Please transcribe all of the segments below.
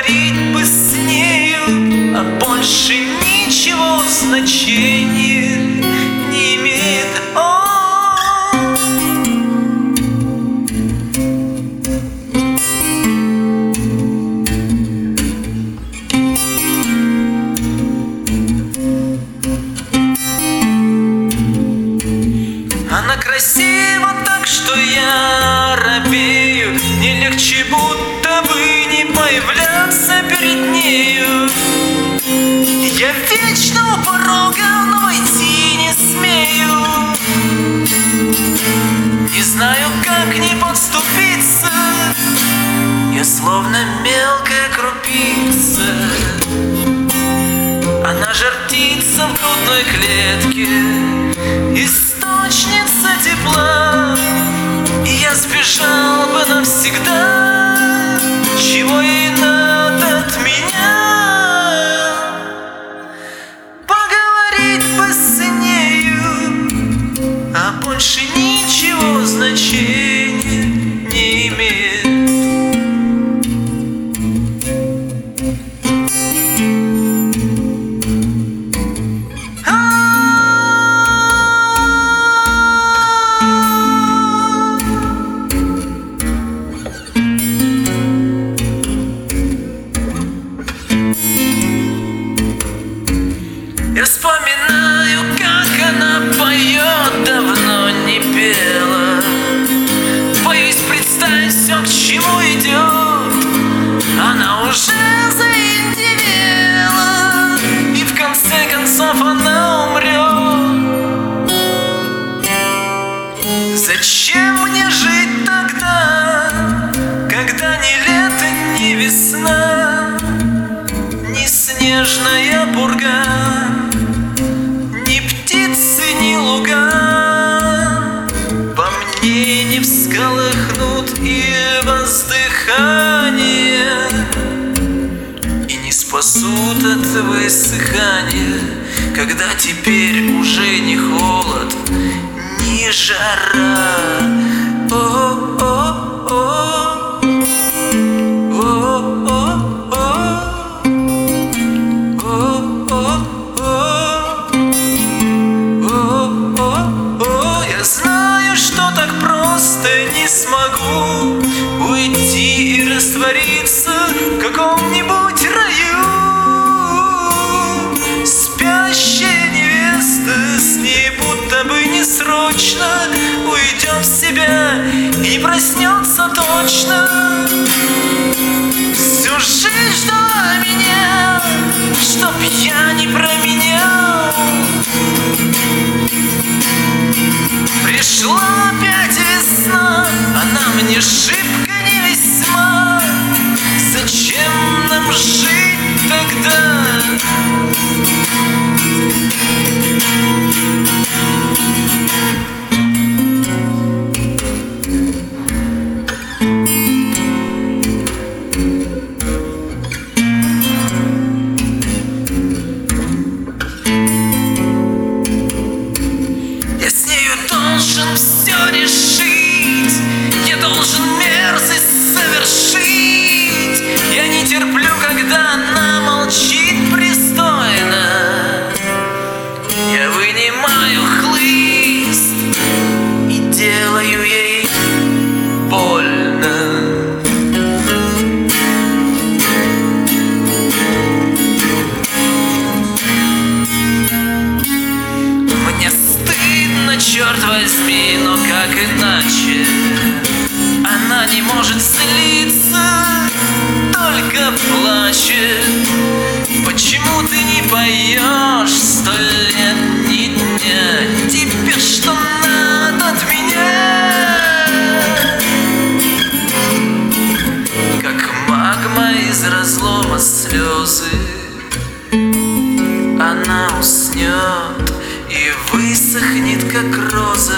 Поговорить бы с нею, а больше ничего значения не имеет. Она красива так, что я робею. Не легче будто бы не появляться перед нею. Я вечно у порога, но войти не смею. Не знаю, как не подступиться. Я словно мелкая крупица. Она жар птица в грудной клетке, источница тепла. И я сбежал бы навсегда. Чего ей надо от меня? Поговорить бы с нею, а больше ничего значения не имеет. Я вспоминаю, как она поет, давно не пела. Боюсь представить все, к чему идет. Она уже заиндивела, и в конце концов она умрет. Зачем мне жить тогда, когда ни лето, ни весна, ни снежная пурга, ни птицы, ни луга по мне не всколыхнут и воздыхание, и не спасут от высыхания, когда теперь уже не холод, ни жара. Я знаю, что так просто не смогу уйти и раствориться в каком-нибудь раю. Спящая невеста, с ней будто бы несрочно уйдет в себя и не проснется точно. Всю жизнь ждала меня, чтоб я не променял. Пришла опять весна, она мне шибко не весьма. Зачем нам жить тогда? Все решить, я должен мерзость совершить. Я не терплю, когда она молчит пристойно. Я вынимаю хлыст и делаю ей больно. Мне стыдно, черт возьми, но как иначе? Она не может злиться, только плачет. Почему ты не поешь 100 лет ни дня? Тебе что надо от меня? Как магма из разлома слезы, она уснет и высохнет, как роза.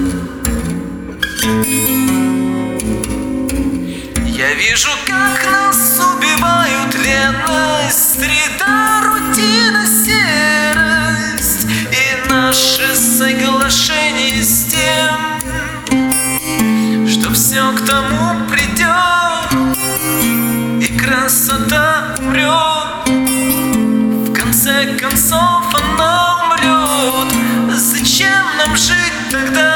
Я вижу, как нас убивают леность, среда, рутина, серость и наше соглашение с тем, что все к тому придет. И красота красота умрет. В конце концов она умрет. Зачем нам жить тогда?